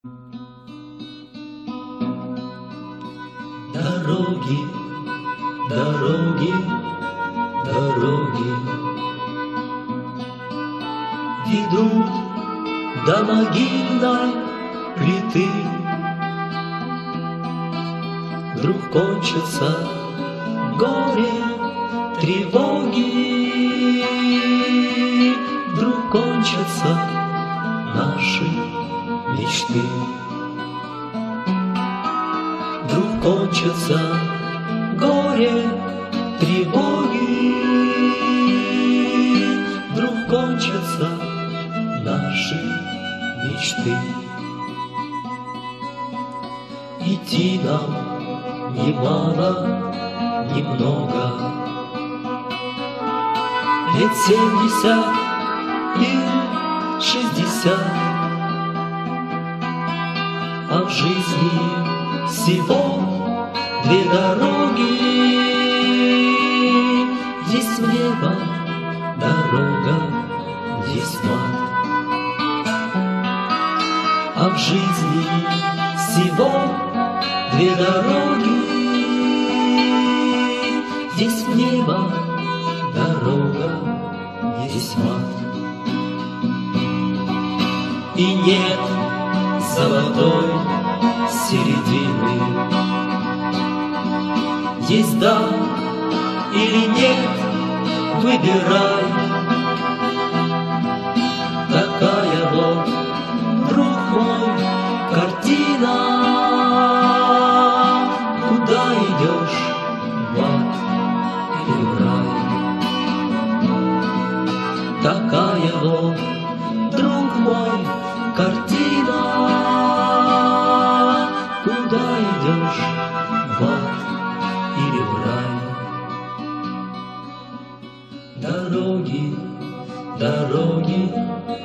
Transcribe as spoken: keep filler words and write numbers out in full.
Дороги, дороги, дороги ведут до могильной плиты. Вдруг кончится горе, тревоги, вдруг кончатся наши мечты. Вдруг кончится горе, тревоги, вдруг кончатся наши мечты. Идти нам немало, немного, лет семьдесят или шестьдесят, а в жизни всего две дороги. Есть в небо дорога, есть мат, а в жизни всего две дороги. Есть в небо дорога, есть мат, и нет золотой середины. Есть да или нет, выбирай. Такая вот, друг мой, картина. Куда идешь, в ад или в рай? Такая вот, друг мой, картина. Куда идешь, в ад или в рай? Дороги, дороги,